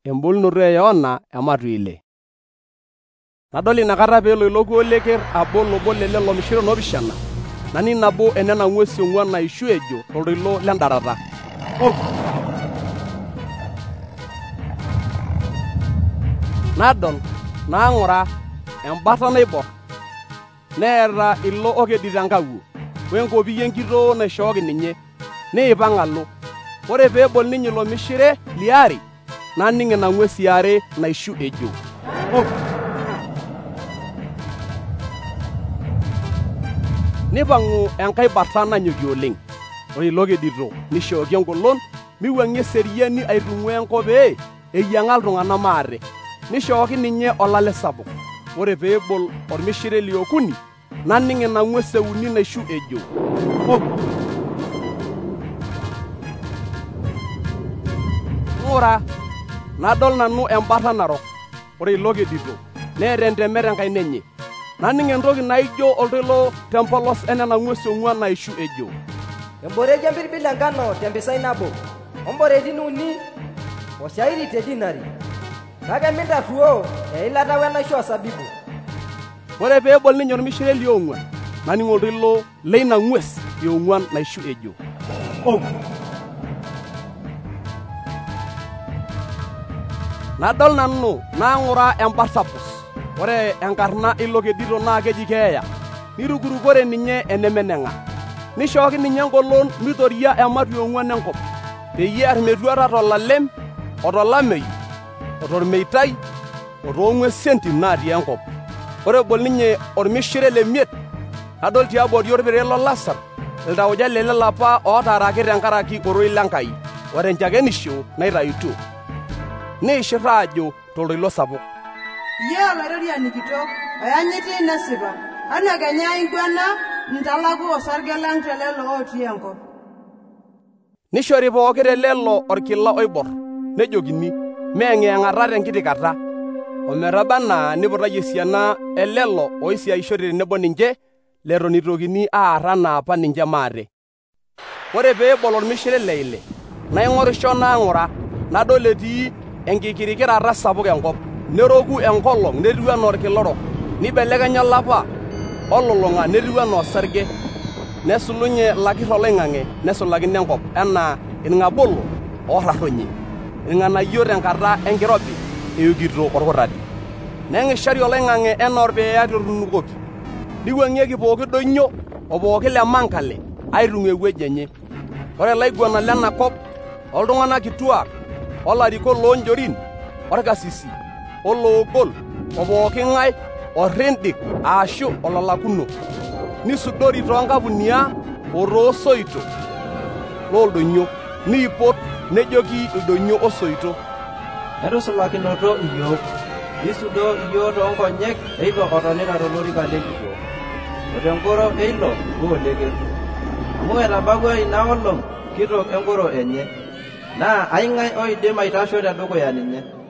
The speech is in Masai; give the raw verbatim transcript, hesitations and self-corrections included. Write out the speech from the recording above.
embulunoto e Yohana ematua ile. Nadol inakata peelo ilo kuo leker abol obo lelelo mishire noopishana, naning nabo enena ng'uesi ong'uan naishu ejo toltoilo lendarata, "Oh!" Nadol naang'ura embata naibor, neeta ilo okedito enkawuo, wenkopiyie enkitoo naishooki ninye, niipang' alo. Ore peebol ninye ilo mishire liare, naning ina ng'uesi are naishu ejo, "Oh!" Nipang'u enkai bata nanyokie oleng'. Ore ilo kedito nishooki engolon miwuang'ie eseriani aitung'ua enkop pee eyiang'a iltung'anak maate, nishooki ninye olale sapuk. Ore peebol ormishire liokuni, naning ina ng'uesi euni naishu ejo, "Oh!" Ng'ura, nadol nanu embata narok. Ore ilo kedito neeta entemet enkaina enye. Naning entoki naijo oltoilo tempolos enena ng'uesi ong'uan naishu ejo, "Emborei empirbil enkano tempisai nabo, omboreitin uni oshairi te dinari, kake mintarruoo eilata wenaisho osabibu." Ore peebol ninye ormishire liong'uan, naning oltoilo leina ng'ues iong'uan naishu ejo, "Oh!" Nadol nanu naang'ura embartapus. Ore enkarna ilo kedito naa keji keeya, nirukurukore ninye enemeneng'a. Nishooki ninye engolon mitoria ematua ong'uan enkop, peyie ear metuata tolalem, otolameyu, otormeitai, otoong'uesi entim natii enkop. Ore ebol ninye ormishire lemiet, nadol tiabori orpire lolasar iltauja lelelo apa ootaaraki tenkaraki oroi lenkai, ore enchakenisho naitaituo, niishir aajo toltoilo sapuk, "Iyie olairoriani kitok, oyanyiti nesipa, kanu kenya ingwana ntalaku osarge lang telelo otii enkop." Nishori pooki telelo orkila oibor, nejokini meeng'iyeng'ata tenkiti kata, ometaba anaa niputayie esiana elelo oisiaishote tenebo ninche leton itokini aar anaa apa ninche maate. Ore peebol ormishire leile, naing'orisho naang'ura, nadol etii enkikirikirata sapuk enkop, neroku enkolong netiu enaa orkila orok, nibelekenya olapa olulung'a netiu enaa osarge, nesulunye lakirr oloing'ang'e nesulakini enkop enaa irng'abolo oorrarronye, irng'anayio tenkata enkirobi eukito orkutati. Neng'ishari oloing'ang'e enaa orpeeyati otunukoki, niwuang'ieki pooki doinyio o pooki lemankale aitung'ua ewueji enye. Ore ilaiguanak lenakop, oltung'anak kituak, olarikok loonjorin, orkasisi, oloogol, o pooki ng'ae orrindik aashu ololakuno, nisudori toonkapunia o toosoito looldonyio, niipot nejoki ildonyio osoito, "Etusulakinoto iyiok, isudoo iyiok toonkonyek eilo otonita tolorika lenkitoo, o tenkoro eilo kuo leker, amu etabawua ina olong kitok enkoro enye, naa aing'ae oidim aitasho tedukuya ninye."